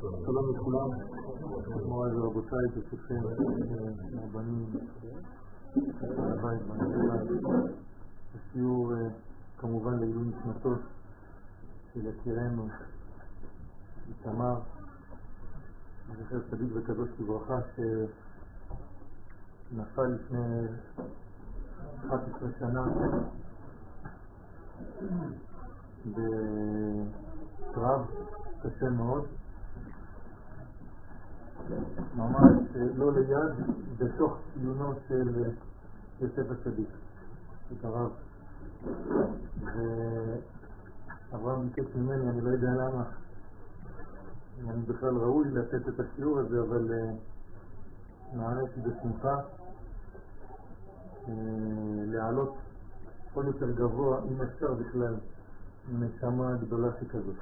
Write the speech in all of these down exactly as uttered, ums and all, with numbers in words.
שלום לכולם, מוריי ורבותיי, ברשותכם, הבנים, הבית, בנתיבה, השיעור כמובן לעילוי נשמתו של יקירנו, איתמר, זכר צדיק וקדוש לברכה, שנפל לפני אחת עשרה שנה בקרב קשה מאוד, ממש לא ליד, בתוך ציונו של יוסף הצדיק, את הרב. ואברהם ביקש ממני, אני לא יודע למה, אם אני בכלל ראוי לתת את השיעור הזה, אבל נעניתי בשמחה להעלות עוד יותר גבוה, אם אפשר בכלל, נשמה גדולה שכזאת.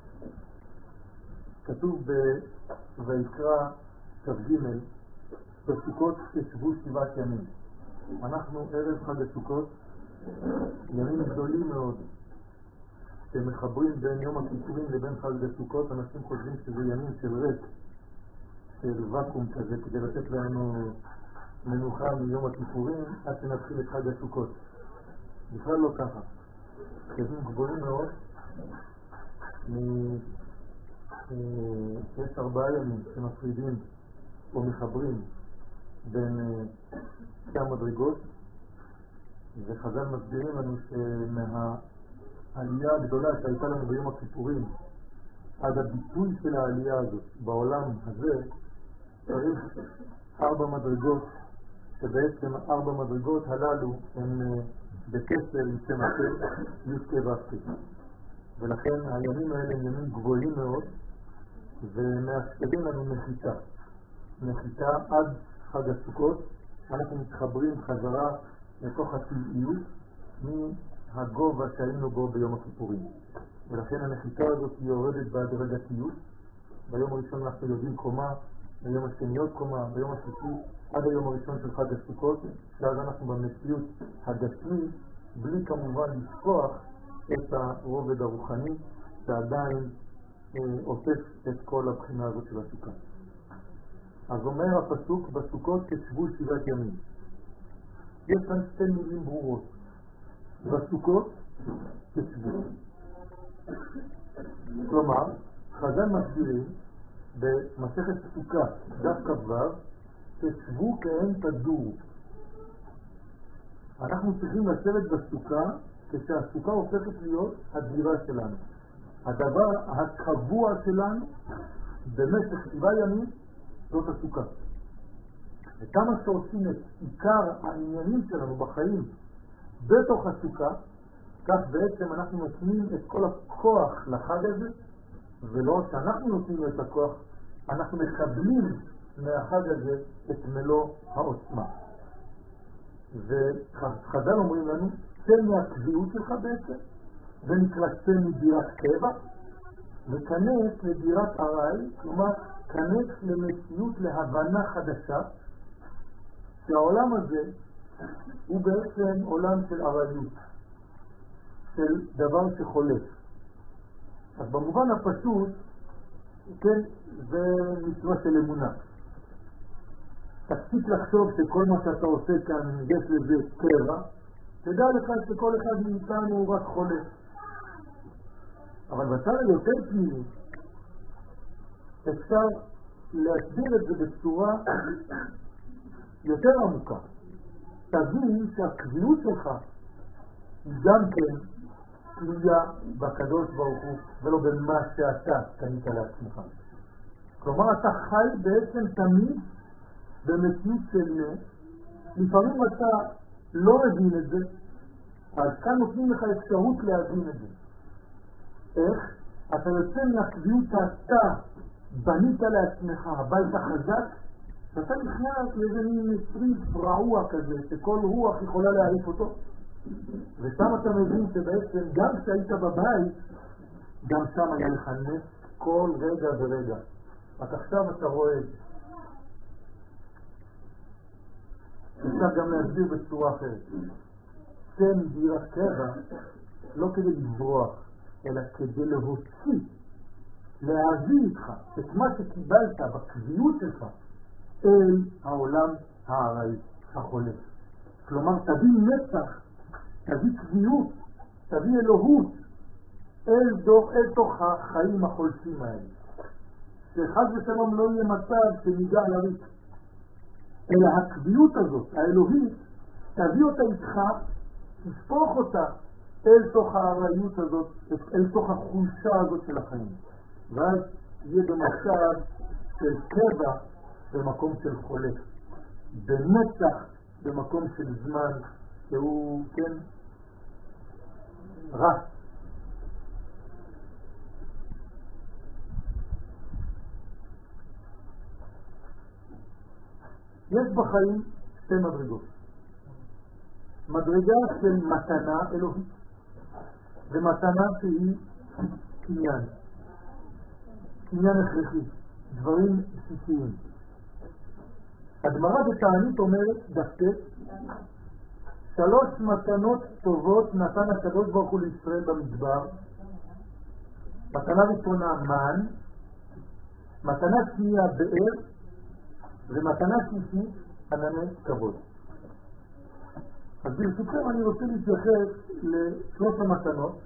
כתוב בויקרא כ"ג, בסוכות תשבו שבעת ימים. אנחנו ערב חג הסוכות, ימים גדולים מאוד שמחברים בין יום הכיפורים לבין חג הסוכות. אנשים חושבים שזה ימים של ריק, של וקום כזה, כדי לתת לנו מנוחה מיום הכיפורים עד שנתחיל את חג הסוכות. בכלל לא ככה. ימים גבוהים מאוד. יש ארבעה ימים שמפרידים או מחברים בין שתי המדרגות, וחז"ל מסבירים לנו שמהעלייה הגדולה שהייתה לנו ביום הכיפורים עד הביטוי של העלייה הזאת בעולם הזה צריך ארבע מדרגות, שבעצם ארבע מדרגות הללו הן בקשר עם שם השם י"ק ו"ק, ולכן הימים האלה הם ימים גבוהים מאוד ומאפשרים לנו נחיתה נחיתה עד חג הסוכות. אנחנו מתחברים חזרה לתוך הטבעיות מהגובה שהיינו בו ביום הכיפורים, ולכן הנחיתה הזאת היא יורדת בהדרגתיות. ביום הראשון אנחנו יודעים קומה, ביום השני עוד קומה, ביום השלישי עד היום הראשון של חג הסוכות, ואז אנחנו במציאות הגשמית, בלי כמובן לפתוח את הרובד הרוחני שעדיין אה, עוטף את כל הבחינה הזאת של הסוכה. אז אומר הפסוק, בסוכות תשבו שבעת ימים. יש כאן שתי מילים ברורות. בסוכות תשבו. כלומר, חז"ל מסבירים במסכת סוכה דף כ"ו, תשבו כעין תדורו. אנחנו צריכים לשבת בסוכה כשהסוכה הופכת להיות הדירה שלנו, הדבר הקבוע שלנו במשך שבעה ימים. זאת הסוכה. וכמה שעושים את עיקר העניינים שלנו בחיים בתוך הסוכה, כך בעצם אנחנו נותנים את כל הכוח לחג הזה, ולא שאנחנו נותנים את הכוח, אנחנו מקבלים מהחג הזה את מלוא העוצמה. וחז"ל אומרים לנו, צא מהקביעות שלך בעצם, זה נקרא צא מדירת קבע, וכנס לדירת ארעי, כלומר כנס למציאות, להבנה חדשה, שהעולם הזה הוא בעצם עולם של ארעיות, של דבר שחולף. אז במובן הפשוט, כן, זה מצווה של אמונה. תפסיק לחשוב שכל מה שאתה עושה כאן יש לזה קבע, תדע לך שכל אחד מאיתנו הוא רק חולף. אבל בצד היותר פנימי אפשר להסביר את זה בצורה יותר עמוקה. תבין שהקביעות שלך היא גם כן תלויה בקדוש ברוך הוא ולא במה שאתה קנית לעצמך. כלומר, אתה חי בעצם תמיד במציאות של נס. לפעמים אתה לא מבין את זה, אז כאן נותנים לך אפשרות להבין את זה. איך? אתה יוצא מהקביעות שאתה בנית לעצמך הבית החזק, שאתה נכנס לאיזה מין צריף רעוע כזה שכל רוח יכולה להעיף אותו, ושם אתה מבין שבעצם גם כשהיית בבית גם שם היה לך נס כל רגע ורגע. רק עכשיו אתה רואה את זה. אפשר גם להסביר בצורה אחרת. שם דירת קבע לא כדי לברוח, אלא כדי להוציא להביא איתך את מה שקיבלת בקביעות שלך אל העולם העראי, החולף. כלומר, תביא נצח, תביא קביעות, תביא אלוהות אל, דור, אל תוך החיים החולפים האלה. שחד ושלום לא יהיה מצב שניגע לריק. אלא הקביעות הזאת, האלוהית, תביא אותה איתך, תספוך אותה אל תוך העראיות הזאת, אל תוך החולשה הזאת של החיים. ואז יהיה במצב של קבע במקום של חולף. בנצח במקום של זמן שהוא, כן, רע. יש בחיים שתי מדרגות. מדרגה של מתנה אלוהית ומתנה שהיא קניין. קניין הכרחי, דברים בסיסיים. הגמרא בתענית אומרת דווקא שלוש מתנות טובות נתן הקדוש ברוך הוא לישראל במדבר. מתנה ראשונה מן, מתנה שנייה באר, ומתנה שלישית ענני כבוד. אז ברשותכם אני רוצה להתייחס לשלוש המתנות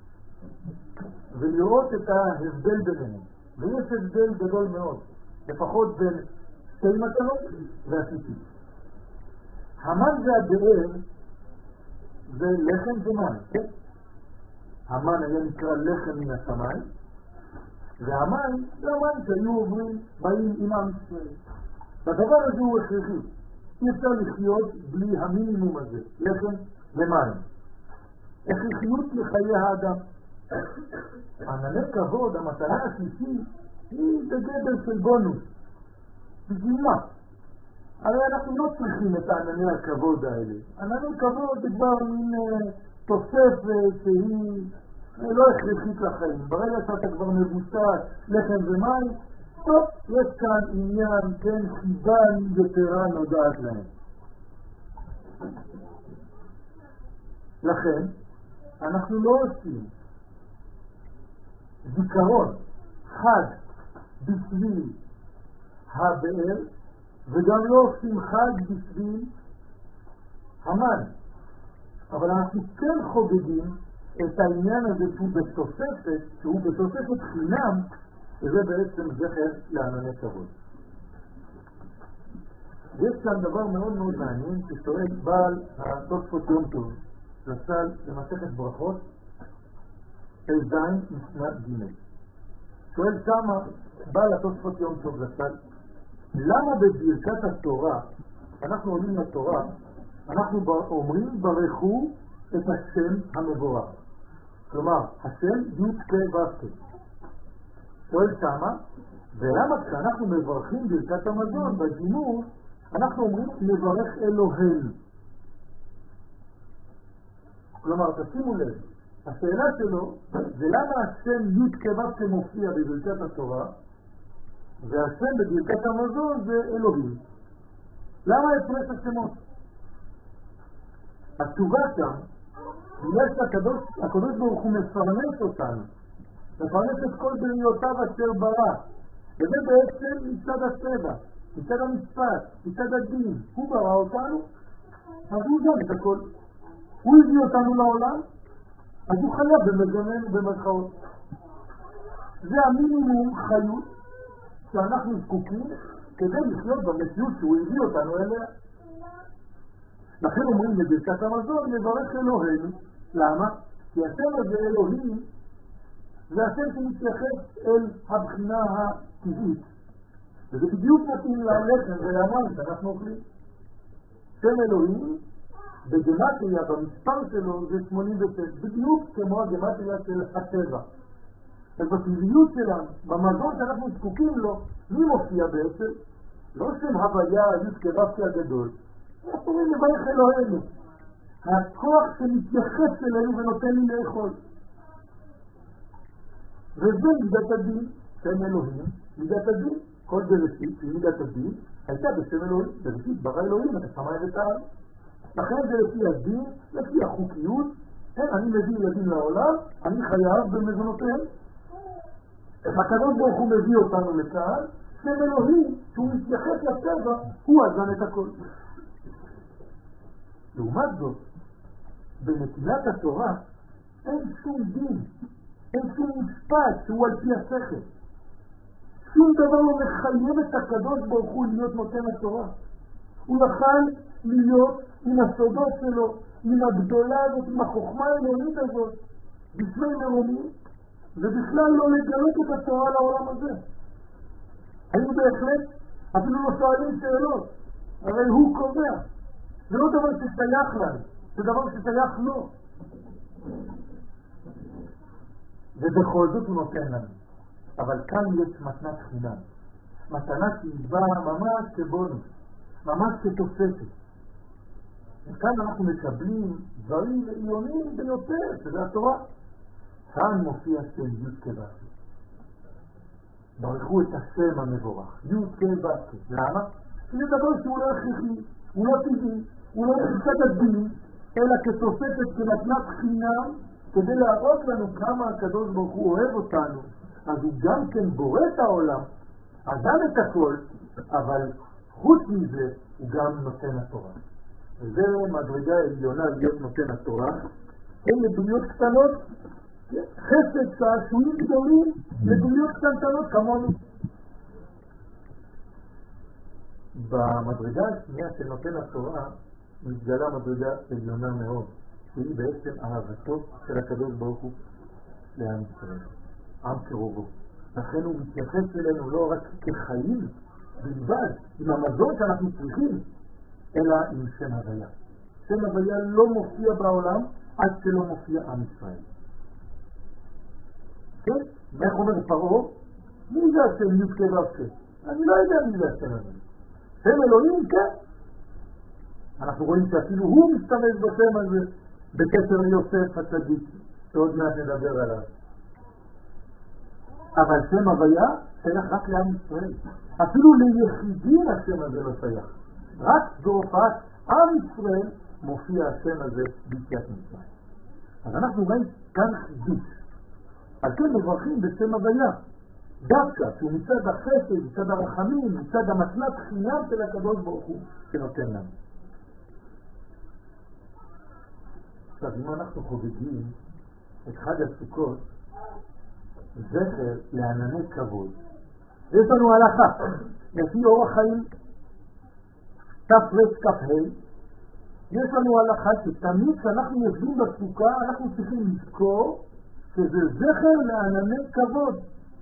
ולראות את ההבדל ביניהם. ויש הבדל גדול מאוד, לפחות בין שתי מתנות והשלישית. המן והבאר זה לחם ומן, כן? המן היה נקרא לחם מן השמיים, והמן זה המן שהיו עוברים, באים עם עם ישראל. והדבר הזה הוא הכרחי. אי אפשר לחיות בלי המינימום הזה, לחם ומים. הכרחיות לחיי האדם. ענני כבוד, המתנה השלישית, היא בגדר של בונוס. בשביל מה? הרי אנחנו לא צריכים את ענני הכבוד האלה. ענני כבוד זה כבר מין תוספת שהיא לא הכרחית לחיים. ברגע שאתה כבר מבוסס לחם ומים, טוב, יש כאן עניין, כן, חיבה יתרה נודעת להם. לכן, אנחנו לא עושים זיכרון חד בשביל הבאר, וגם לא עושים חד בשביל המן. אבל אנחנו כן חוגגים את העניין הזה שהוא בתוספת, שהוא בתוספת חינם, וזה בעצם זכר לענני כבוד. יש כאן דבר מאוד מאוד מעניין ששואל בעל התוספות יום טוב, למשל במסכת ברכות, פ"ז משנת ג'. שואל שמה בעל התוספות יום טוב למשל, למה בברכת התורה, אנחנו עולים לתורה, אנחנו אומרים ברכו את השם המבורך. כלומר, השם י' כ' ו' כ'. שואל שמה, ולמה כשאנחנו מברכים ברכת המזון בזימור, אנחנו אומרים לברך אלוהינו. כלומר, תשימו לב, השאלה שלו זה למה השם י' כ' ו' כ' מופיע בברכת התורה, והשם בברכת המזון זה אלוהים. למה הפרש השמות? התשובה שם, בגלל שהקדוש ברוך הוא מפרנס אותנו, מפרנס את כל בריאותיו אשר ברא, וזה בעצם מצד הטבע, מצד המשפט, מצד הדין. הוא ברא אותנו, אז הוא גם את הכל. הוא הביא אותנו לעולם, אז הוא חייב במזוננו במרכאות. זה המינימום חיות שאנחנו זקוקים כדי לחיות במציאות שהוא הביא אותנו אליה. לכן אומרים בברכת המזון לברך אלוהינו. למה? כי השם הזה אלוהים זה השם שמתייחס אל הבחינה הטבעית, וזה בדיוק מתאים ללחם ולמים שאנחנו אוכלים. שם אלוהים בגמטריה במספר שלו זה שמונים ושש, בדיוק כמו הגמטריה של הטבע. אז בטבעיות שלנו, במזון שאנחנו זקוקים לו, מי מופיע בעצם? לא שם הוויה י' כ' ו' כ' הגדול, אנחנו אומרים לברך אלוהינו, הכוח שמתייחס אלינו ונותן לי לאכול. וזה מידת הדין, שם אלוהים, מידת הדין. כל בראשית, שהיא מידת הדין, הייתה בשם אלוהים, בראשית ברא אלוהים, את השמיים ואת הארץ. לכן זה לפי הדין, לפי החוקיות, אין, אני מביא ילדים לעולם, אני חייב במזונותיהם. הקדוש ברוך הוא מביא אותנו לכאן, שם אלוהים, שהוא מתייחס לטבע, הוא אזן את הכל. לעומת זאת, בנתינת התורה אין שום דין, אין שום משפט שהוא על פי השכל. שום דבר לא מחייב את הקדוש ברוך הוא להיות נותן התורה. הוא יכול להיות עם הסודות שלו, עם הגדולה הזאת, עם החוכמה האלוהית הזאת, בפני מרומים, ובכלל לא לגלות את התורה לעולם הזה. היינו בהחלט אפילו לא שואלים שאלות, הרי הוא קובע. זה לא דבר ששייך לנו, זה דבר ששייך לו. ובכל זאת הוא נותן לנו. אבל כאן יש מתנת חינם. מתנה שהיא באה ממש כבונוס, ממש כתוספת. וכאן אנחנו מקבלים דברים עליונים ביותר, שזה התורה. כאן מופיע שם י' כבאתי. ברכו את השם המבורך, י' כבאתי. למה? כי זה דבר שהוא לא הכרחי, הוא לא טבעי, הוא לא מצד הדין, אלא כתוספת כמתנת חינם, כדי להראות לנו כמה הקדוש ברוך הוא אוהב אותנו. אז הוא גם כן בורא את העולם, אדם את הכל, אבל חוץ מזה הוא גם נותן התורה. וזה מדרגה עליונה להיות נותן התורה. אלה דמויות קטנות, חסד שעשועים גדולים לדמויות קטנטנות כמונו. במדרגה השנייה של נותן התורה מתגלה מדרגה עליונה מאוד, שהיא בעצם אהבתו של הקדוש ברוך הוא לעם ישראל, עם קרובו. לכן הוא מתייחס אלינו לא רק כחיים בלבד, עם המזון שאנחנו צריכים, אלא עם שם הוויה. שם הוויה לא מופיע בעולם עד שלא מופיע עם ישראל. כן? מה אומר פרעה? מי זה השם י' כבאתי? אני לא יודע מי זה השם הזה. שם אלוהים, כן. אנחנו רואים שאפילו הוא משתמש בשם הזה בקשר ליוסף הצדיק, שעוד מעט נדבר עליו. אבל שם הוויה שייך רק לעם ישראל. אפילו ליחידים השם הזה לא שייך. רק בהופעת עם ישראל מופיע השם הזה ביציאת מצרים. אז אנחנו רואים כאן חידוש. על כן מברכים בשם הוויה. דווקא שהוא מצד החסד, מצד הרחמים, מצד המתנת חינם של הקדוש ברוך הוא שנותן לנו. עכשיו, אם אנחנו חוגגים את חג הסוכות, זכר לענני כבוד, יש לנו הלכה, לפי אורח חיים תפרס כ"ה, יש לנו הלכה שתמיד כשאנחנו יושבים בסוכה, אנחנו צריכים לזכור שזה זכר לענני כבוד.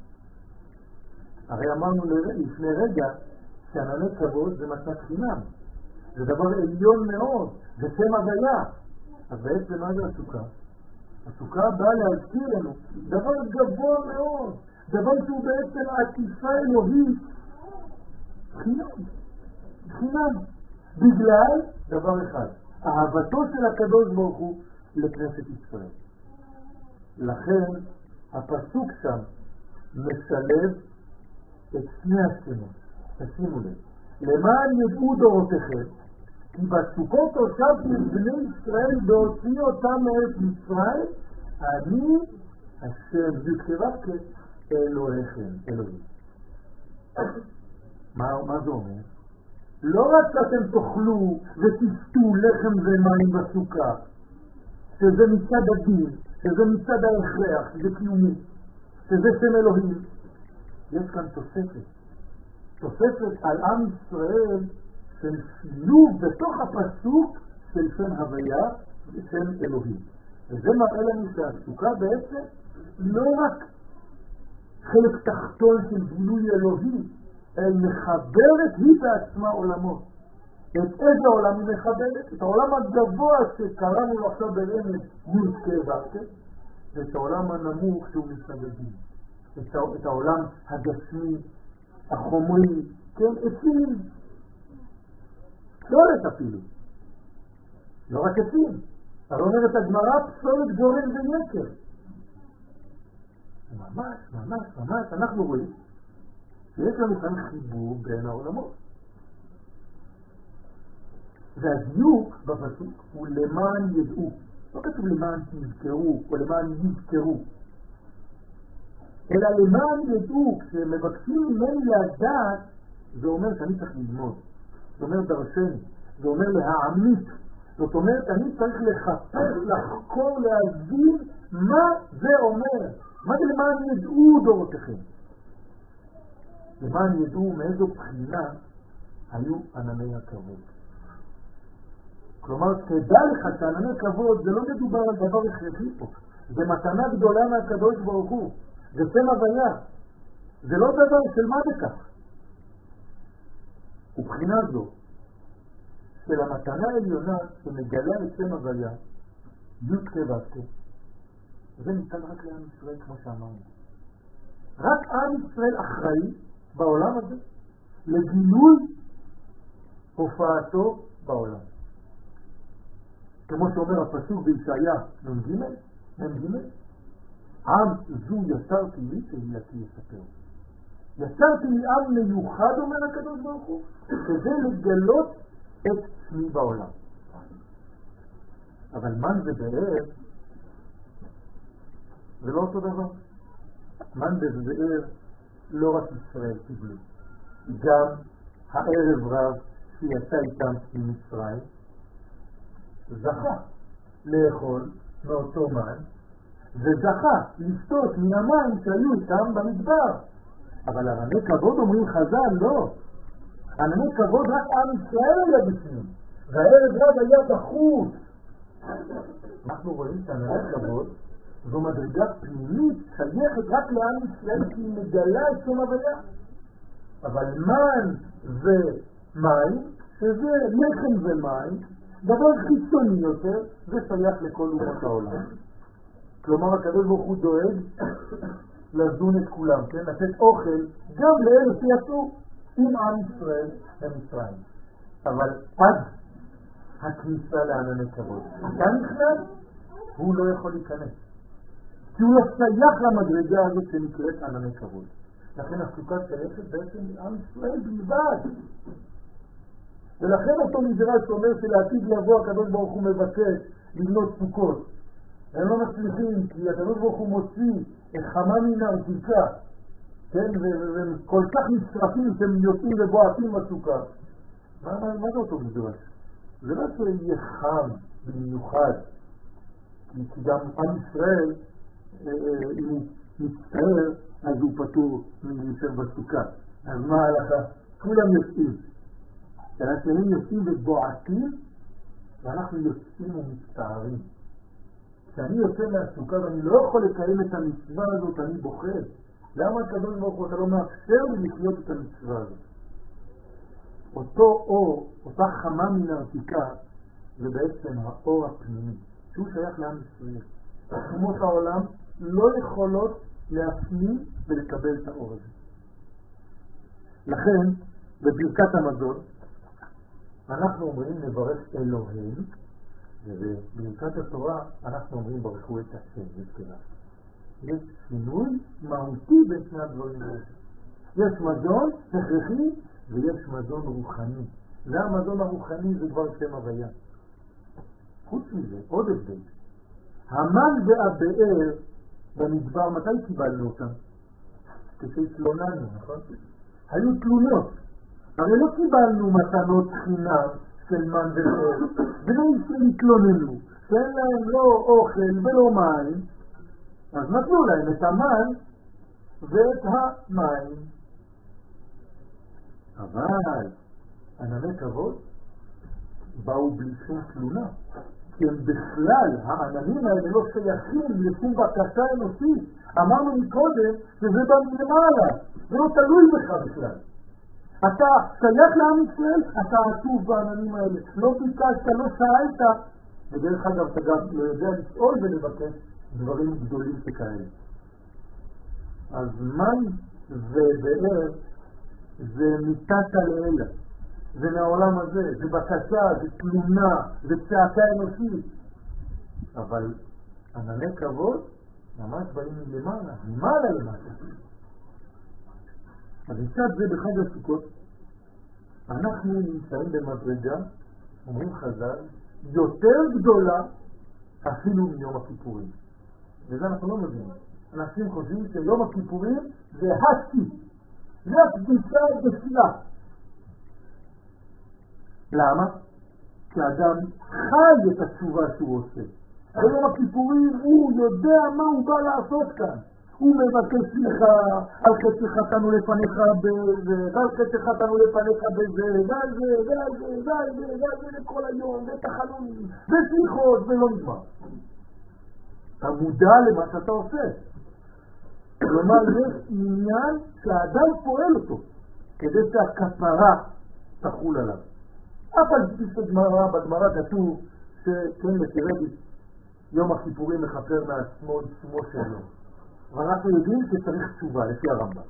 הרי אמרנו לפני רגע שענני כבוד זה מתנת חינם, זה דבר עליון מאוד, זה שם הוויה. אז בעצם מה זה הסוכה? הסוכה באה להזכיר לנו דבר גבוה מאוד, דבר שהוא בעצם עטיפה אלוהית חינם, חינם, בגלל דבר אחד, אהבתו של הקדוש ברוך הוא לכנסת ישראל. לכן הפסוק שם משלב את שני השמות. תשימו לב, למען ידעו דורותיכם כי בסוכות הושבתי את בני ישראל בהוציא אותם מארץ מצרים, אני השם י' אלוהיכם, אלוהים. מה, מה זה אומר? לא רק שאתם תאכלו ותשתו לחם ומים בסוכה, שזה מצד הדין, שזה מצד ההכרח, שזה קיומי, שזה שם אלוהים. יש כאן תוספת. תוספת על עם ישראל של שילוב בתוך הפסוק של שם הוויה ושם אלוהים. וזה מראה לנו שהסוכה בעצם לא רק חלק תחתון של גילוי אלוהי, אלא מחברת היא בעצמה עולמות. את איזה עולם היא מחברת? את העולם הגבוה שקראנו לו עכשיו ברמז י' כבאתי, ואת העולם הנמוך שהוא מסתדדים. את, את העולם הגשמי, החומרי, כן, עצים. פסולת אפילו. לא רק עצים. אבל אומרת הגמרא, פסולת גורם ויקר. ממש, ממש, ממש, אנחנו רואים שיש לנו כאן חיבור בין העולמות. והדיוק בפסוק הוא למען ידעו. לא כתוב למען תזכרו או למען יזכרו. אלא למען ידעו, כשמבקשים ממני לדעת, זה אומר שאני צריך ללמוד, זה אומר דרשני, זה אומר להעמיק, זאת אומרת אני צריך לחפש, לחקור, להבין מה זה אומר, מה זה למען ידעו דורותיכם, למען ידעו מאיזו בחינה היו ענני הכבוד. כלומר, כדאי לך שענני כבוד זה לא מדובר על דבר הכרחי פה, זה מתנה גדולה מהקדוש ברוך הוא, זה שם הוויה, זה לא דבר של מה בכך. ובחינה זו של המתנה העליונה שמגלה את שם הוויה, י' כבסקו, זה ניתן רק לעם ישראל כמו שאמרנו. רק עם ישראל אחראי בעולם הזה לגילוי הופעתו בעולם. כמו שאומר הפסוק בישעיה נ"ג, נ"ג, עם זו יצרתי לי תהילתי יספר. יצרתי לי עם מיוחד, אומר הקדוש ברוך הוא, כדי לגלות את שמי בעולם. אבל מן ובאר זה לא אותו דבר. מן ובאר לא רק ישראל קיבלו, גם הערב רב שיצא איתם ממצרים זכה לאכול מאותו מן וזכה לשתות מן המים שהיו איתם במדבר. אבל ענני כבוד אומרים חז"ל, לא. ענני כבוד רק עם ישראל היה בפנים, והערב רב היה בחוץ. אנחנו רואים שענני כבוד זו מדרגה פנימית שייכת רק לעם ישראל כי היא מגלה את שם הוויה. אבל מן ומים, שזה לחם ומים, דבר חיצוני יותר, זה שייך לכל אומות העולם. כלומר הקדוש ברוך הוא דואג לזון את כולם, כן? לתת אוכל גם לאלה שיצאו עם עם ישראל למצרים. אבל עד הכניסה לענני כבוד, אתה נכנס, הוא לא יכול להיכנס. כי הוא לא שייך למדרגה הזאת שנקראת ענני כבוד. לכן הסוכה שייכת בעצם לעם ישראל בלבד. ולכן אותו מדרש אומר שלעתיד לבוא הקדוש ברוך הוא מבקש לבנות סוכות. הם לא מצליחים כי הקדוש ברוך הוא מוציא את חמה מן הרתיקה, כן? והם כל כך נצרפים שהם יוצאים ובועטים בסוכה. מה, מה, מה זה אותו מדרש? זה לא שיהיה חם במיוחד, כי, כי גם עם ישראל, אה, אה, אם הוא מצטער, אז הוא פטור מלהישאר בסוכה. אז מה הלכה? כולם יוצאים. כשאנשים יוצאים ובועטים, ואנחנו יוצאים ומצטערים. כשאני יוצא מהסוכה ואני לא יכול לקיים את המצווה הזאת, אני בוחר. למה הקדוש ברוך הוא אתה לא מאפשר לי לחיות את המצווה הזאת? אותו אור, אותה חמה מן הרתיקה, זה בעצם האור הפנימי, שהוא שייך לעם ישראל. אומות העולם לא יכולות להפנים ולקבל את האור הזה. לכן, בברכת המזון, אנחנו אומרים נברך אלוהים, ובברכת התורה אנחנו אומרים ברכו את השם, זה יש שינוי מהותי בין שני הדברים האלה. יש מזון הכרחי ויש מזון רוחני. זה המזון הרוחני, זה כבר שם הוויה. חוץ מזה, עוד הבדל. המן והבאר במדבר, מתי קיבלנו אותם? כשהתלוננו, נכון? היו תלונות. הרי לא קיבלנו מתנות חינם של מן ובאר. ולא התלוננו, שאין להם לא אוכל ולא מים, אז נתנו להם את המן ואת המים. אבל ענני כבוד באו בלי שום תלונה, כי הם בכלל, העננים האלה לא שייכים לשום בקשה אנושית. אמרנו מקודם שזה בא מלמעלה, זה לא תלוי בך בכלל. אתה שייך לעם ישראל, אתה עטוף בעננים האלה, לא ביקשת, לא שאלת, ודרך אגב אתה גם לא יודע לשאול ולבקש דברים גדולים שכאלה. אז מן ובאר זה מיטת הלילה, זה מהעולם הזה, זה בקשה, זה תלונה, זה צעקה אנושית. אבל ענני כבוד ממש באים למעלה, למעלה למעלה. אז מצד זה בחג הסוכות אנחנו נמצאים במדרגה, אומרים חז"ל, יותר גדולה אפילו מיום הכיפורים. וזה אנחנו לא מבינים. אנשים חושבים שיום הכיפורים זה השיא, זה הקדושה בשלה. למה? כי האדם חי את התשובה שהוא עושה. ביום הכיפורים הוא יודע מה הוא בא לעשות כאן. הוא מבקש לך על חטא שחטאנו לפניך בזה, על חטא שחטאנו לפניך בזה, ועל זה, ועל זה, ועל זה, ועל זה לכל היום, ותחלונים, וסליחות, ולא נגמר. אתה מודע למה שאתה עושה. כלומר, יש עניין שהאדם פועל אותו, כדי שהכפרה תחול עליו. אף על פי שגמרא, בגמרא כתוב שכן לתרדי, יום הכיפורים מכפר מעצמו עצמו שלו. אבל אנחנו יודעים שצריך תשובה, לפי הרמב"ם.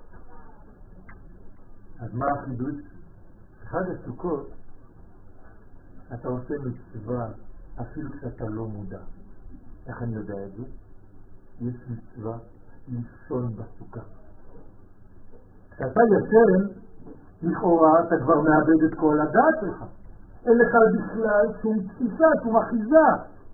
אז מה החידוש? חג הסוכות, אתה עושה מצווה אפילו כשאתה לא מודע. איך אני יודע את זה? יש מצווה לישון בסוכה. כשאתה ישן, לכאורה אתה כבר מאבד את כל הדעת שלך. אין לך בכלל שום תפיסה, שום אחיזה.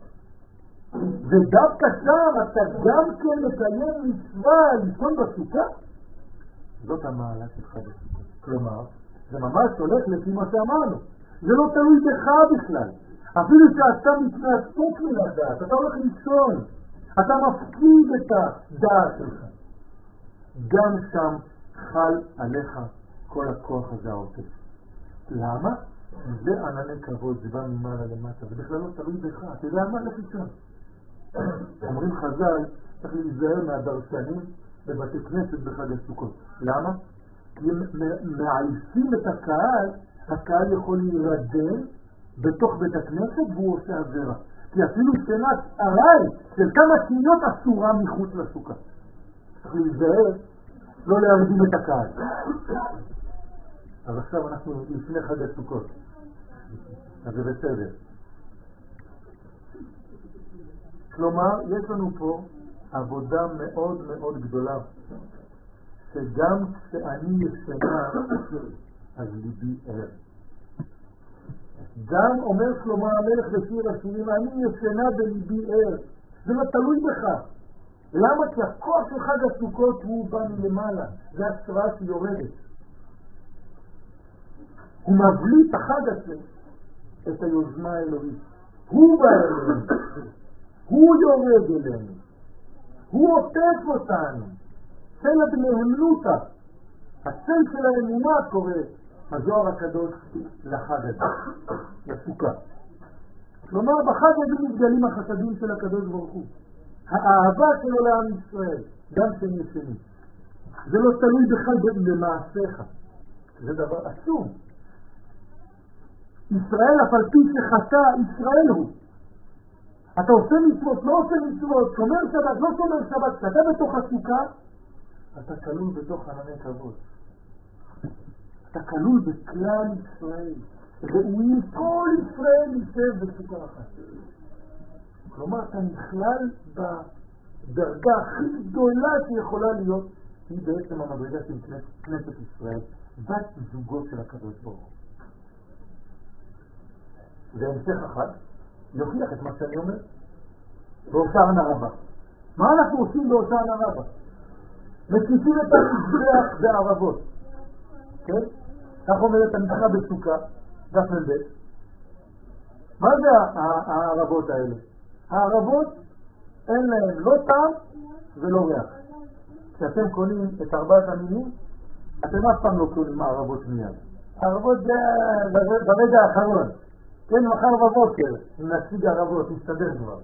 ודווקא שם אתה גם כן מקיים מצווה לישון בסוכה. זאת המעלה של חג הסוכות. כלומר, זה ממש הולך לפי מה שאמרנו. זה לא תלוי בך בכלל. אפילו שאתה מתנתק מן הדעת, אתה הולך לישון, אתה מפקיד את הדעת שלך. גם שם חל עליך כל הכוח הזה העוטף. למה? זה ענני כבוד, זה בא ממעלה למטה, זה בכלל לא תלוי בך. אתה יודע מה? לך לישון. אומרים חז"ל, צריך להיזהר מהדרשנים בבתי כנסת בחג הסוכות. למה? כי הם מעייפים את הקהל, הקהל יכול להירדם בתוך בית הכנסת והוא עושה עבירה. כי אפילו שנת ארעי של כמה שניות אסורה מחוץ לסוכה. צריך להיזהר, לא להרדים את הקהל. אז עכשיו אנחנו לפני חג הסוכות. אז זה בסדר. כלומר, יש לנו פה עבודה מאוד מאוד גדולה, שגם כשאני ישנה, אז ליבי ער. גם אומר שלמה המלך בשיר השירים, אני ישנה בליבי ער. זה לא תלוי בך. למה? כי הכוח של חג הסוכות הוא בא מלמעלה. זה השראה שיורדת. הוא מבליט החג הזה את היוזמה האלוהית. הוא בא אלינו. הוא יורד אלינו. הוא עוטף אותנו. צל הבנהמנותה. הצל של האמונה קורא הזוהר הקדוש לחג הזה, לסוכה. כלומר, בחג הזה מתגלים החסדים של הקדוש ברוך הוא. האהבה שלו לעם ישראל, גם שני שני. זה לא תלוי בכלל במעשיך. זה דבר עצום. ישראל אף על פי שחטא, ישראל הוא. אתה עושה מצוות, לא עושה מצוות, שומר שבת, לא שומר שבת. כשאתה בתוך הסוכה, אתה כלול בתוך ענני כבוד. אתה כלול בכלל ישראל. ראויים כל ישראל יישב בסוכה אחת. כלומר, אתה נכלל בדרגה הכי גדולה שיכולה להיות, היא בעצם המדרגה של כנסת ישראל, בת זוגו של הקדוש ברוך הוא. זה המשך אחד, יוכיח את מה שאני אומר. בהושענא רבה. מה אנחנו עושים בהושענא רבה? מקיפים את המזבח בערבות. כן? כך אומרת המשנה בסוכה, דף מ"ב. מה זה הערבות האלה? הערבות אין להם לא טעם ולא ריח. כשאתם קונים את ארבעת המינים, אתם אף פעם לא קונים הערבות מיד. הערבות זה ברגע האחרון. כן, מחר בבוקר, אם נציג ערבות, נסתדר כבר.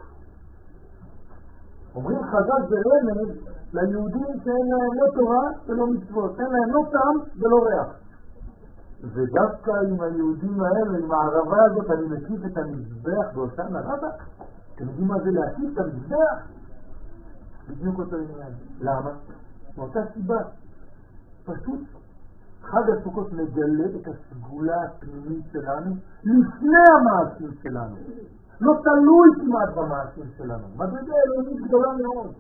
אומרים חז"ל זה רמז ליהודים שאין להם לא תורה ולא מצוות, אין להם לא טעם ולא ריח. ודווקא עם היהודים האלה, עם הערבה הזאת, אני מקיף את המזבח בהושענא רבה. אתם יודעים מה זה להקיף את המזבח? בדיוק אותו עניין. למה? מאותה סיבה. פשוט חג הסוכות מגלה את הסגולה הפנימית שלנו לפני המעשים שלנו. לא תלוי כמעט במעשים שלנו. מדרגה אלוהית גדולה מאוד.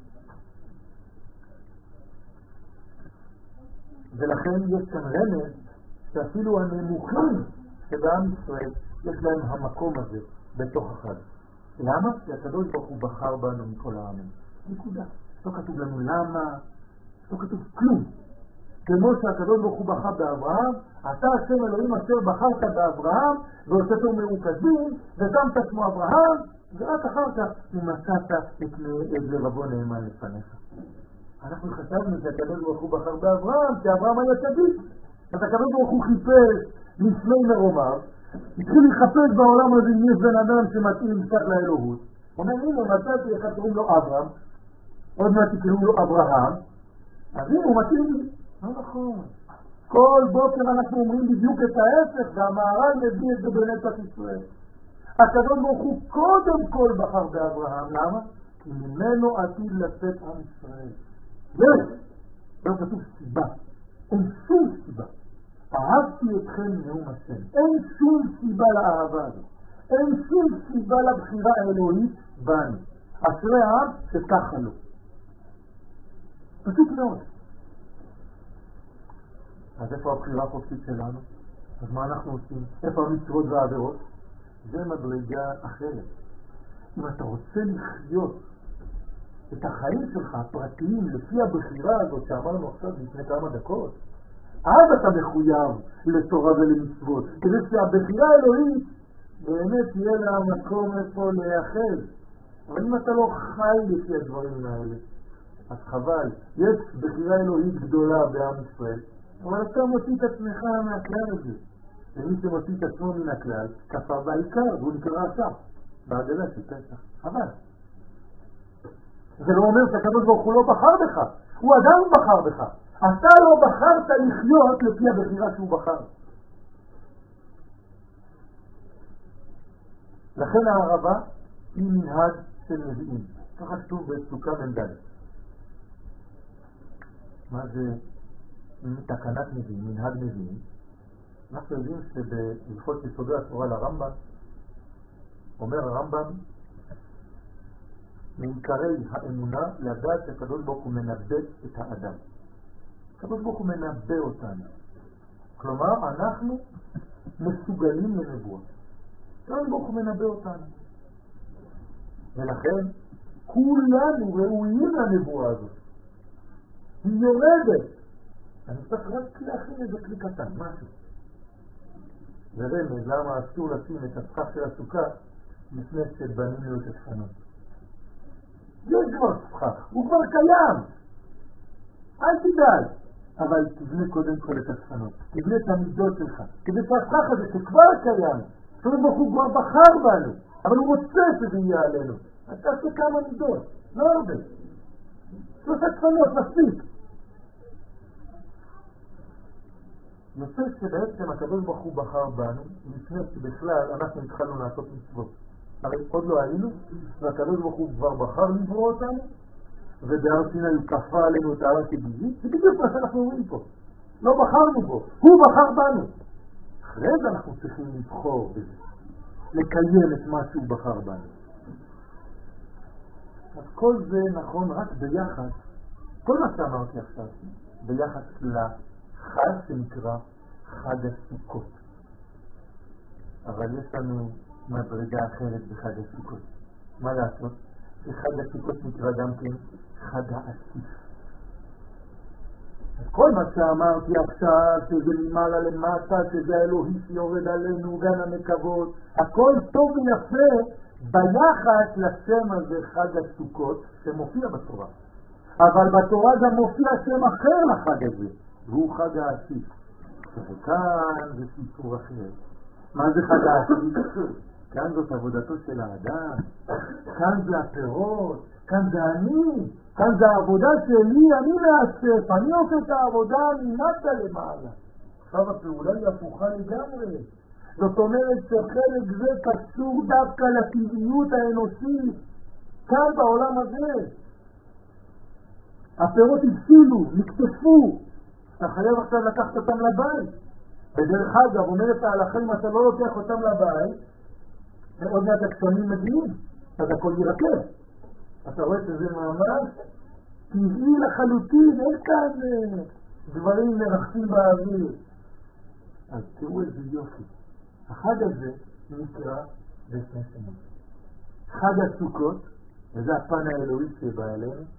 ולכן יש כאן רמז שאפילו הנמוכים שבעם ישראל יש להם המקום הזה בתוך החג. למה? כי הקדוש ברוך הוא בחר בנו מכל העמים. נקודה. לא כתוב לנו למה, לא כתוב כלום. כמו שהקדוש ברוך הוא בחר באברהם, אתה השם אלוהים אשר בחרת באברהם, והוצאתו מרוכזים, ושמת שמו אברהם, ורק אחר כך ומצאת את לבבו נאמן לפניך. אנחנו חשבנו שהקדוש ברוך הוא בחר באברהם, כי אברהם היה צדיק. אז הקדוש ברוך הוא חיפש לפני מרומיו, התחיל לחפש בעולם הזה אם יש בן אדם שמתאים כך לאלוהות. אומר, הנה, מצאתי אחד קוראים לו אברהם, עוד מעט תקראו לו אברהם, אז הנה הוא מתאים לי. לא נכון. כל בוקר אנחנו אומרים בדיוק את ההפך, והמהר"ל מביא את זה בנצח ישראל. הקדוש ברוך הוא קודם כל בחר באברהם. למה? כי ממנו עתיד לצאת עם ישראל. יש! לא כתוב סיבה. אין שום סיבה. אהבתי אתכם נאום השם. אין שום סיבה לאהבה הזאת. אין שום סיבה לבחירה האלוהית בנו. אשרי העם שככה לו. פשוט מאוד. אז איפה הבחירה החופשית שלנו? אז מה אנחנו עושים? איפה המצוות והעבירות? זה מדרגה אחרת. אם אתה רוצה לחיות את החיים שלך הפרטיים לפי הבחירה הזאת שאמרנו עכשיו לפני כמה דקות, אז אתה מחויב לתורה ולמצוות, כדי שהבחירה האלוהית באמת יהיה לה מקום איפה להיאחז. אבל אם אתה לא חי לפי הדברים האלה, אז חבל. יש בחירה אלוהית גדולה בעם ישראל, אבל אתה מוציא את עצמך מהכלל הזה. ומי שמוציא את עצמו מן הכלל, כפר בעיקר, והוא נקרא עכשיו, בהגדה של פסח. חבל. זה לא אומר שהקדוש ברוך הוא לא בחר בך, הוא עדיין בחר בך. אתה לא בחרת לחיות לפי הבחירה שהוא בחר. לכן הערבה היא מנהג של נביאים. ככה כתוב בפסוקה מ"ד. מה זה תקנת נביאים, מנהג נביאים? אנחנו יודעים שבהלכות יסודי התורה לרמב"ם, אומר הרמב"ם, מעיקרי האמונה לדעת שהקדוש ברוך הוא מנבא את האדם. הקדוש ברוך הוא מנבא אותנו. כלומר, אנחנו מסוגלים לנבואה. הקדוש ברוך הוא מנבא אותנו. ולכן, כולנו ראויים לנבואה הזאת. היא יורדת. אני צריך רק להכין איזה כלי קטן, משהו. זה רמז, למה אסור לשים את הסכך של הסוכה לפני שבנינו את השכנות. יש כבר סכך, הוא כבר קיים. אל תדאג. אבל תבנה קודם כל את השכנות. תבנה את המידות שלך. כדי שהסכך הזה שכבר קיים, זאת אומרת הוא כבר בחר בנו, אבל הוא רוצה שזה יהיה עלינו. אז תעשה כמה מידות, לא הרבה. שלושה שכנות, מספיק. יוצא שבעצם הקדוש ברוך הוא בחר בנו לפני שבכלל אנחנו התחלנו לעשות מצוות. הרי עוד לא היינו, והקדוש ברוך הוא כבר בחר לברוא אותנו, ובהר סיני הוא כפה עלינו את ההר כגיגית. זה בדיוק מה שאנחנו רואים פה. לא בחרנו בו, הוא בחר בנו. אחרי זה אנחנו צריכים לבחור בזה, לקיים את מה שהוא בחר בנו. אז כל זה נכון רק ביחד, כל מה שאמרתי עכשיו, ביחד לחג שנקרא חג הסוכות. אבל יש לנו מדרגה אחרת בחג הסוכות. מה לעשות? שחג הסוכות נקרא גם כן חג האסיף. כל מה שאמרתי עכשיו, שזה ממעלה למטה, שזה האלוהי שיורד עלינו, גן המקוות, הכל טוב ויפה ביחס לשם הזה חג הסוכות שמופיע בתורה. אבל בתורה גם מופיע שם אחר לחג הזה, והוא חג האסיף. וכאן זה סיפור אחר. מה זה חג האסיף? כאן זאת עבודתו של האדם, כאן זה הפירות, כאן זה אני, כאן זה העבודה שלי, אני מאסף, אני עושה את העבודה ממטה למעלה. עכשיו הפעולה היא הפוכה לגמרי. זאת אומרת שחלק זה קשור דווקא לטבעיות האנושית, כאן בעולם הזה. הפירות הבשילו, נקטפו, אתה חייב עכשיו לקחת אותם לבית. בדרך אגב, אומרת ההלכה, אם אתה לא לוקח אותם לבית, עוד מעט הקטנים מגיעים, אז הכל ירקב. אתה רואה שזה ממש טבעי לחלוטין, אין כאן דברים מרחפים באוויר. אז תראו איזה יופי. החג הזה נקרא בשני שמות. חג הסוכות, וזה הפן האלוהי שבא אלינו,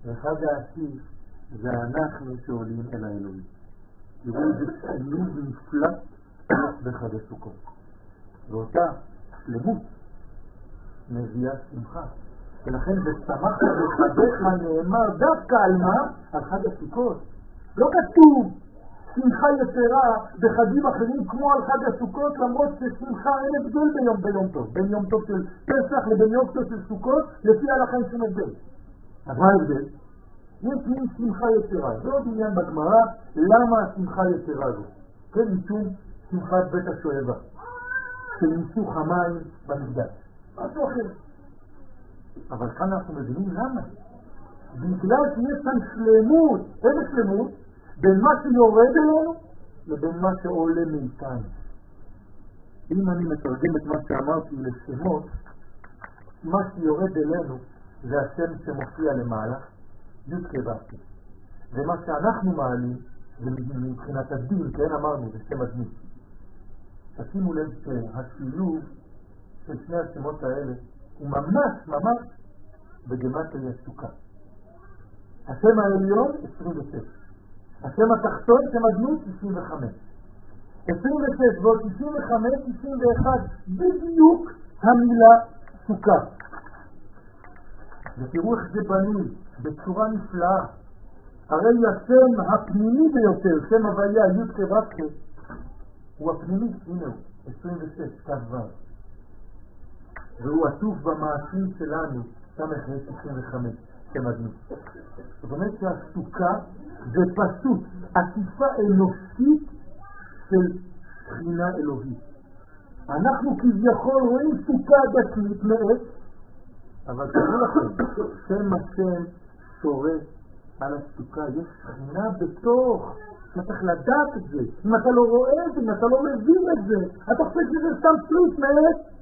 וחג העתיד זה אנחנו שעולים אל האלוהים. תראו איזה שילוב נפלא בחג הסוכות. ואותה שלמות מביאה שמחה. ולכן ושמחת בחגך נאמר דווקא על מה? על חג הסוכות. לא כתוב שמחה יתרה בחגים אחרים כמו על חג הסוכות, למרות ששמחה אין הבדל ביום ביום טוב, בין יום טוב של פסח לבין יום טוב של סוכות, לפי ההלכה אין שום הבדל. אז מה ההבדל? יש מין שמחה יתרה. זה עוד עניין בגמרא, למה השמחה יתרה זו? כן, משום שמחת בית השואבה, שניסוך המים במקדש. משהו אחר. אבל כאן אנחנו מבינים למה. בגלל שיש כאן שלמות. איזה שלמות? בין מה שיורד אלינו לבין מה שעולה מאיתנו. אם אני מתרגם את מה שאמרתי לשמות, מה שיורד אלינו זה השם שמופיע למעלה, י' כבאתי. ומה שאנחנו מעלים זה מבחינת הדין, כן אמרנו, זה שם הדין. תשימו לב שהשילוב של שני השמות האלה הוא ממש ממש בגמטריה סוכה. השם העליון עשרים ושש, השם התחתון שם הדמות שישים וחמש, עשרים ושש ועוד שישים וחמש, שישים ואחת, בדיוק המילה סוכה. ותראו איך זה בנוי בצורה נפלאה. הרי השם הפנימי ביותר, שם הוויה י' כבאתי, הוא הפנימי, הנה הוא, עשרים ושש, כף ו'. והוא עטוף במעשים שלנו, שם אחרי שישים וחמש, שם הדמות. זאת אומרת שהסוכה זה פשוט עטיפה אנושית של שכינה אלוהית. אנחנו כביכול רואים סוכה דתית מעט, אבל תראו לכם, שם השם שורה על הסוכה, יש שכינה בתוך. אתה צריך לדעת את זה. אם אתה לא רואה את זה, אם אתה לא מבין את זה, אתה חושב שזה סתם פליט מעט.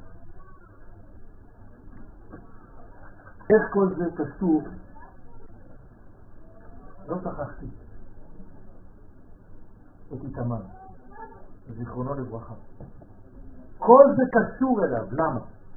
איך כל זה קשור? לא שכחתי את איתמר, זיכרונו לברכה. כל זה קשור אליו. למה?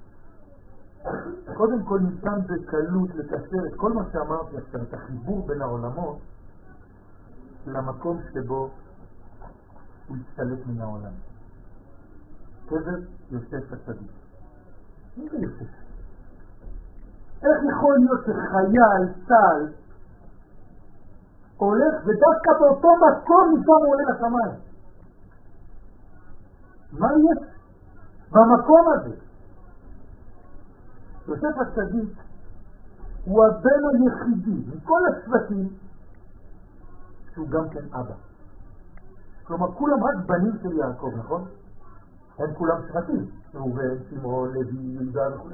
קודם כל ניתן בקלות לקשר את כל מה שאמרתי עכשיו, את החיבור בין העולמות למקום שבו הוא יצטלק מן העולם. קבר יוסף הצדיק. מי זה יוסף? איך יכול להיות שחייל צה"ל הולך ודווקא באותו מקום משם עולה לשמיים? מה יש במקום הזה? יוסף הצדיק הוא הבן היחידי מכל השבטים שהוא גם כן אבא. כלומר כולם רק בנים של יעקב, נכון? הם כולם שבטים, ראובן, שמעון, לוי, יהודה וכו'.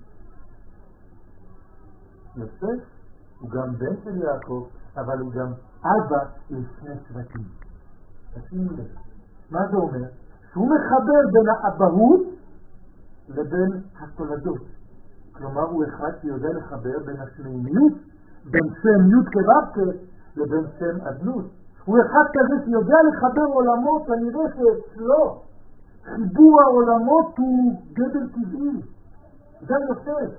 יוסף הוא גם בן של יעקב, אבל הוא גם אבא לשני שבטים. תשימו לב. מה זה אומר? שהוא מחבר בין האבהות לבין התולדות. כלומר הוא אחד שיודע לחבר בין השמיניות, בין שם י' כבאתי לבין שם אדנות. הוא אחד כזה שיודע לחבר עולמות, אני רואה שאצלו חיבור העולמות הוא גדל טבעי. זה יוסף.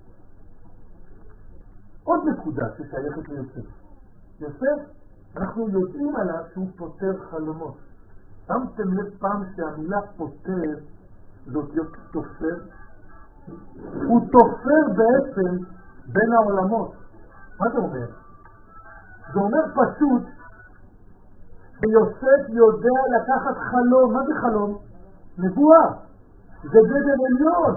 עוד נקודה ששייכת ליוסף. יוסף, אנחנו יודעים עליו שהוא פותר חלומות. שמתם לב פעם שהמילה פותר זאת להיות תופר? הוא תופר בעצם בין העולמות. מה זה אומר? זה אומר פשוט שיוסף יודע לקחת חלום. מה זה חלום? נבואה. זה גדר עליון.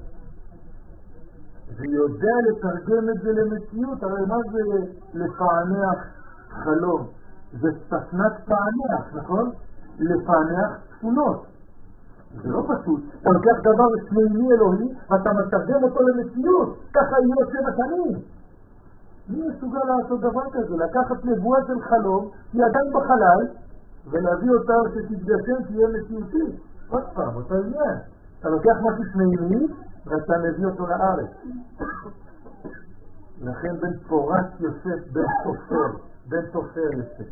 ויודע לתרגם את זה למציאות. הרי מה זה לפענח חלום? זה ספנת פענח, נכון? לפענח תפונות. זה לא פשוט. אתה לוקח דבר שמימי אלוהי ואתה מתרגם אותו למציאות. ככה יהיו שבע שנים. מי מסוגל לעשות דבר כזה? לקחת נבואה של חלום, היא עדיין בחלל, ולהביא אותה שתתגשם תהיה מציאותית. עוד פעם, אותו עניין. אתה לוקח משהו שמימי ואתה מביא אותו לארץ. לכן בין פורט יוסף, בין תופר, בין תופר יוסף.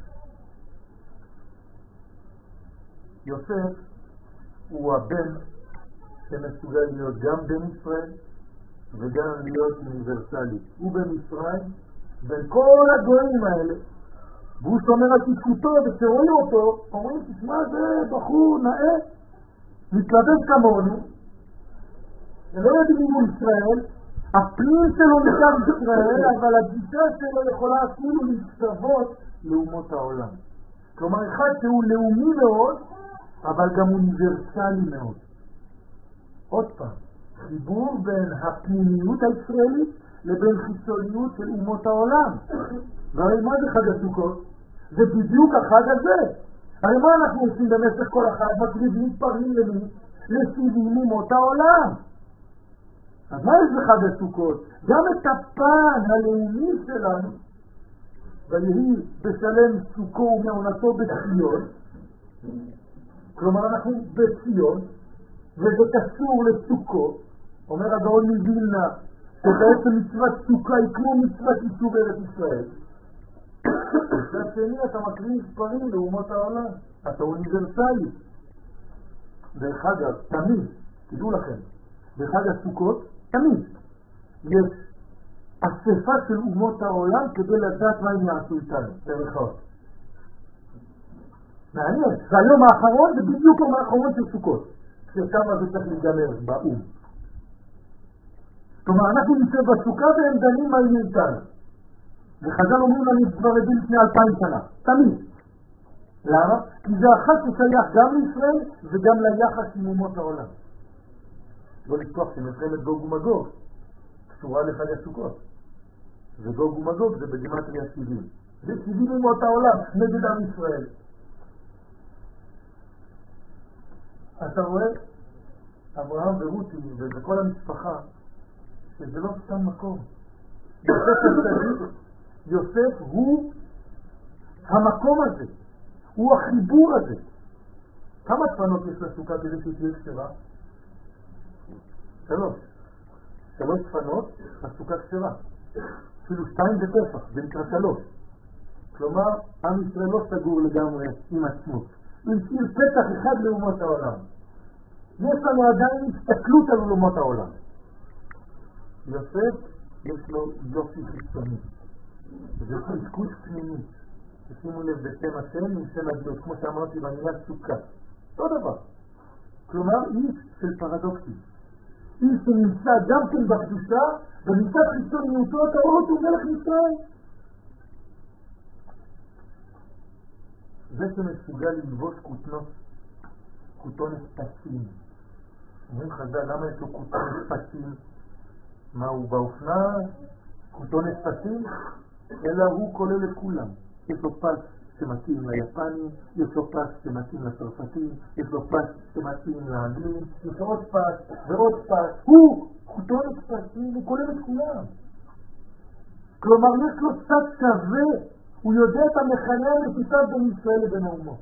יוסף הוא הבן שמסוגל להיות גם בן ישראל וגם להיות אוניברסלי. הוא במצרים בין כל הגויים האלה, והוא שומר על תפקותו, וכשרואים אותו, אומרים, תשמע, זה בחור נאה, מתלבש כמונו, ולא יודעים אם הוא ישראל, הפנים שלו נקרא ישראל, אבל הגישה שלו יכולה אפילו להצטוות לאומות העולם. כלומר, אחד שהוא לאומי מאוד, אבל גם אוניברסלי מאוד. עוד פעם, חיבור בין הפנימיות הישראלית לבין חיצוניות של אומות העולם. והרי מה זה חג הסוכות? זה בדיוק החג הזה. הרי מה אנחנו עושים במשך כל החג? מקריבים פרים למי? לסיבים אומות העולם. אז מה יש בחג הסוכות? גם את הפן הלאומי שלנו, ויהי בשלם סוכו ומעונתו בציון, כלומר אנחנו בציון, וזה קשור לסוכות, אומר הגאון מווילנה, שבעצם מצוות סוכה היא כמו מצוות יישוב ארץ ישראל. מצד שני אתה מקריב פרים לאומות העולם, אתה אוניברסלי. דרך אגב, תמיד, תדעו לכם, בחג הסוכות, תמיד יש אספה של אומות העולם כדי לדעת מה הם יעשו איתנו, ברכות. מעניין, והיום האחרון זה בדיוק היום האחרון של סוכות, שכמה זה צריך להיגמר באום. כלומר, אנחנו נמצא בסוכה והם דנים מה יהיה איתנו. וחז"ל אומרים אני כבר רגיל לפני אלפיים שנה, תמיד. למה? כי זה אחת ששייך גם לישראל וגם ליחס עם אומות העולם. לא לשכוח שמלחמת גוג ומגוג קשורה לחג הסוכות. וגוג ומגוג זה בגימטריה שבעים. זה שבעים אומות העולם נגד עם ישראל. אתה רואה אברהם ורותי וכל המשפחה שזה לא סתם מקום. יוסף הצדיק, יוסף הוא המקום הזה, הוא החיבור הזה. כמה צפנות יש לסוכה כדי שתהיה כשרה? שלוש. שלוש צפנות, הסוכה כשרה. אפילו שתיים וטפח, זה נקרא שלוש. כלומר, עם ישראל לא סגור לגמרי עם עצמו. הוא השאיר פתח אחד לאומות העולם. יש לנו עדיין הסתכלות על לאומות העולם. יוסף יש לו יופי חיצוני. זה קשקוש פנימי. תשימו לב בשם השם עם שם הדלות, כמו שאמרתי במילה סוכה. אותו דבר. כלומר, איש של פרדוקסים. איש שנמצא גם כן בקדושה, ונמצא חיצוניותו, אתה רואה אותו מלך ישראל. זה שמסוגל ללבוש כותנות, כותונת פסים. אומרים חז"ל, למה יש לו כותונת פסים? מה הוא באופנה? כותונת פסים? אלא הוא כולל את כולם. יש לו פס שמתאים ליפנים, יש לו פס שמתאים לצרפתים, יש לו פס שמתאים לאנגלים, יש לו עוד פס ועוד פס. הוא כותונת פסים, הוא כולל את כולם. כלומר, יש לו צד שווה. הוא יודע את המכנה המשותף בין ישראל לבין האומות.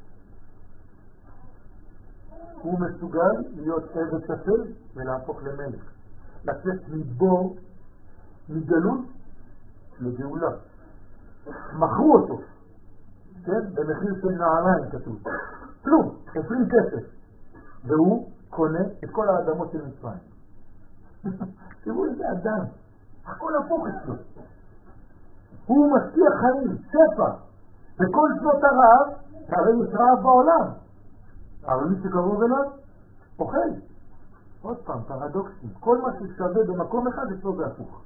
הוא מסוגל להיות עבד שפל ולהפוך למלך. לצאת מבור, מגלות לגאולה. מכרו אותו, כן? במחיר של נעליים כתוב. כלום, עשרים כסף. והוא קונה את כל האדמות של מצרים. תראו איזה אדם, הכל הפוך אצלו. הוא משקיע חיים, שפע, וכל שנות הרעב, הרי יש רעב בעולם. אבל מי שקרוב אליו, אוכל. עוד פעם, פרדוקסים. כל מה ששווה במקום אחד, אצלו זה הפוך.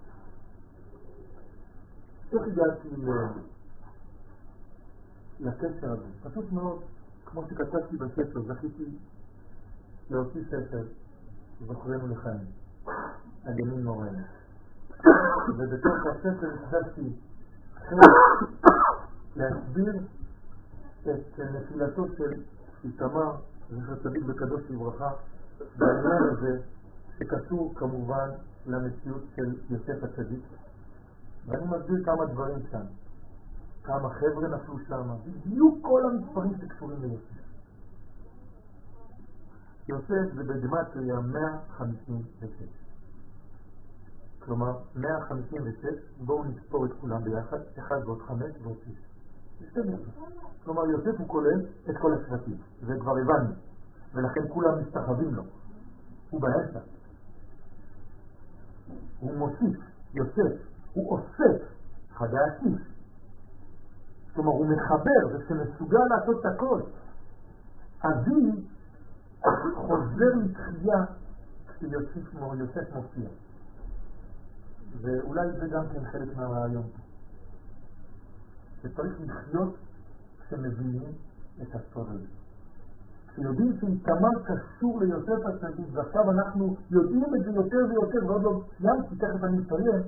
איך הגעתי לקשר הזה? פשוט מאוד, כמו שכתבתי בספר, זכיתי להוציא ספר, זוכרנו לחיים, הגנים נוראים. ובתוך הספר התחלתי להסביר את נפילתו של איתמר, זכר צדיק וקדוש לברכה, בעניין הזה שקשור כמובן למציאות של יוסף הצדיק. ואני מסביר כמה דברים כאן, כמה חבר'ה נפלו שם, בדיוק כל המספרים שקשורים ליוסף. יוסף זה בגימטריה מאה חמישים ושש. כלומר, מאה חמישים ושש, בואו נספור את כולם ביחד, אחד ועוד חמש ועוד שש. כלומר, יוסף הוא כולל את כל השבטים, זה כבר הבנו, ולכן כולם מסתחווים לו. הוא באמצע. הוא מוסיף, יוסף, הוא אוסף חדשים. זאת אומרת, הוא מחבר, זה שמסוגל לעשות את הכל. אבי חוזר לתחייה כשיוסף מופיע. ואולי זה גם כן חלק מהרעיון. שצריך לחיות כשמבינים את הסוד הזה. כשיודעים שאיתמר קשור ליוסף הצדיק, ועכשיו אנחנו יודעים את זה יותר ויותר, ועוד לא סיימתי, תכף אני אסיים,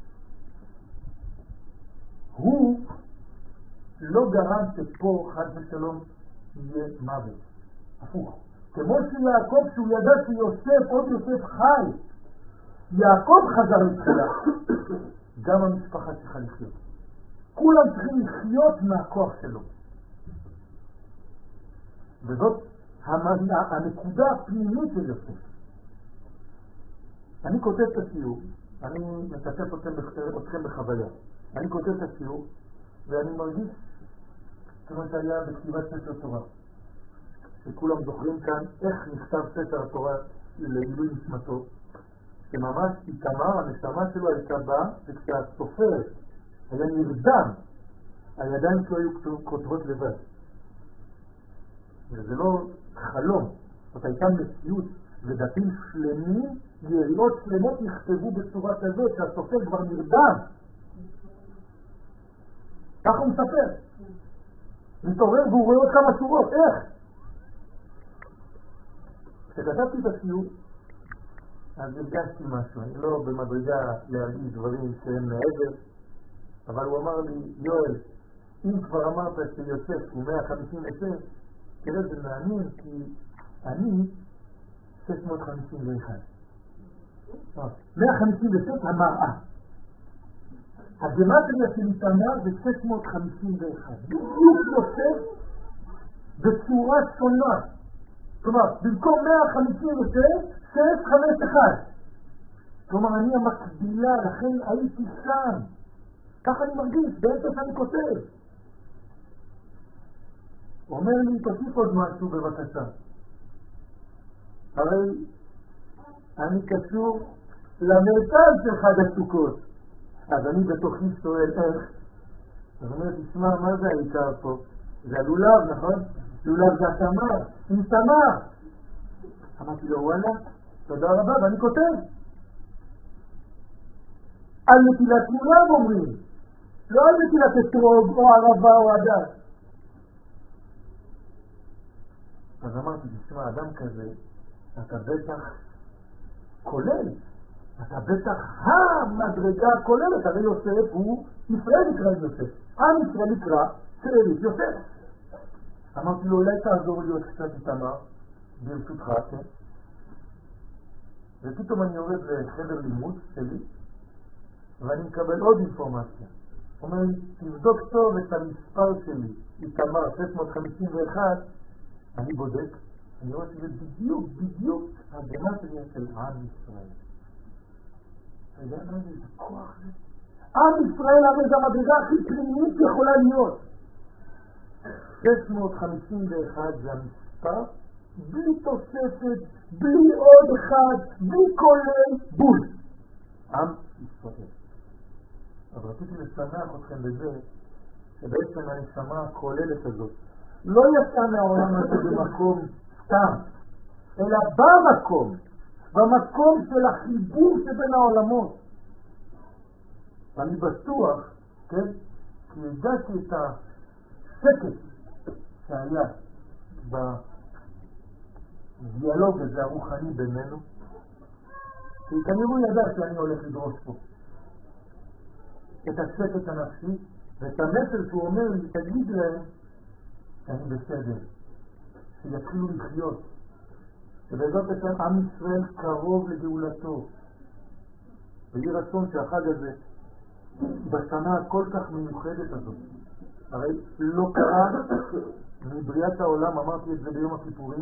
הוא לא גרם שפה חד ושלום יהיה מוות. הפוך. כמו שיעקב, שהוא ידע שיוסף, עוד יוסף חי, יעקב חזר לתחילה. גם המשפחה צריכה לחיות. כולם צריכים לחיות מהכוח שלו. וזאת הנקודה הפנימית של יוסף. אני כותב את הסיור, אני משתף אתכם בחוויה. אני כותב את הסיור, ואני מרגיש כמו שהיה בכתיבת ספר תורה. שכולם זוכרים כאן איך נכתב ספר התורה לעילוי נשמתו. שממש איתמר, הנשמה שלו הייתה בה, וכשהסופר היה נרדם, הידיים שלו היו כותבות לבד. וזה לא חלום, זאת הייתה מציאות, ודפים שלמים, יריעות שלמות נכתבו בצורה כזאת, שהסופר כבר נרדם. ככה הוא מספר. מתעורר והוא רואה עוד כמה שורות, איך? כשכתבתי את הסיור, אז הרגשתי משהו, אני לא במדרגה להרגיש דברים שהם מעבר, אבל הוא אמר לי, יואל, אם כבר אמרת שיוסף הוא מאה חמישים ושש, תראה, זה מעניין, כי אני שש מאות חמישים ואחת. מאה חמישים ושש המראה. הגמטריה של איתמר זה שש מאות חמישים ואחת. בדיוק יוסף בצורה שונה. כלומר, במקום מאה חמישים ושש, שש חמש אחת. כלומר, אני המקבילה, לכן הייתי שם. ככה אני מרגיש, באמצע שאני כותב. הוא אומר לי, תוסיף עוד משהו בבקשה. הרי אני קשור למרכז של חג הסוכות. אז אני בתוכי שואל איך. אז אומר, תשמע, מה זה העיקר פה? זה הלולב, נכון? לולב זה התמר, עם תמר. אמרתי לו, וואלה, תודה רבה, ואני כותב. על נטילת לולב אומרים, לא על נטילת אתרוג או ערבה או עדת. אז אמרתי, תשמע, אדם כזה, אתה בטח כולל. אתה בטח המדרגה הכוללת, הרי יוסף הוא, ישראל נקרא יוסף. עם ישראל נקרא שארית יוסף. אמרתי לו, אולי תעזור לי עוד קצת איתמר, ברשותך, כן? ופתאום אני יורד לחדר לימוד שלי, ואני מקבל עוד אינפורמציה. הוא אומר לי, תבדוק טוב את המספר שלי, איתמר שש מאות חמישים ואחת, אני בודק, אני רואה שזה בדיוק, בדיוק הגמטריה של עם ישראל. אתה יודע מה זה? זה כוח זה. עם ישראל הרי זה המדרגה הכי פנימית יכולה להיות. שש מאות חמישים ואחת זה המספר, בלי תוספת, בלי עוד אחד, בלי כולל, בול. עם ישראל. אז רציתי לשמח אתכם בזה, שבעצם הנשמה הכוללת הזאת לא יצא מהעולם הזה במקום סתם, אלא במקום, במקום של החיבור שבין העולמות. ואני בטוח, כן, כי הגעתי את השקט שהיה בדיאלוג הזה הרוחני בינינו, כי כנראה ידע שאני הולך לדרוש פה את השקט הנפשי, ואת המסר שהוא אומר לי, תגיד להם שאני בסדר, שיתחילו לחיות, שבעזרת השם עם ישראל קרוב לגאולתו. ויהי רצון שהחג הזה, בשנה הכל כך מיוחדת הזאת, הרי לא קרה מבריאת העולם, אמרתי את זה ביום הכיפורים,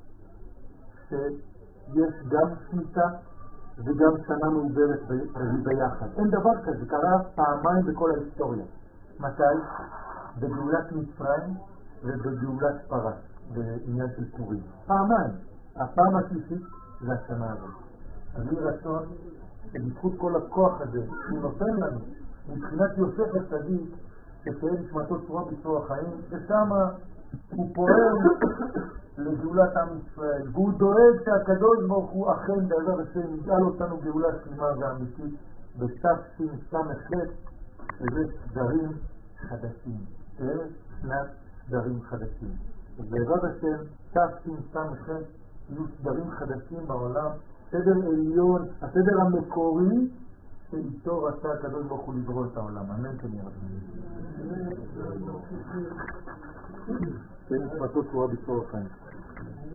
שיש גם שמיטה וגם שנה מעוברת ביחד. אין דבר כזה, קרה פעמיים בכל ההיסטוריה. מתי? בגאולת מצרים ובגאולת פרס, בעניין של פורים. פעמיים. הפעם השלישית זה השנה הזאת. אז יהי רצון שבזכות כל הכוח הזה שהוא נותן לנו, מבחינת יוסף הצדיק, שתהיה נשמתו צורה בצורה חיים, ושם הוא פועל לגאולת עם ישראל, והוא דואג שהקדוש ברוך הוא אכן בעזרת השם יגאל אותנו גאולה שלמה ואמיתית בתשס"ח, שזה סדרים חדשים, זה שנת סדרים חדשים. ובעזרת השם תשס"ח יהיו סדרים חדשים בעולם, סדר עליון, הסדר המקורי שאיתו רצה הקדוש ברוך הוא לברוא את העולם. אמן כן יראה. כן, נשמתו צורה בצורה חיים.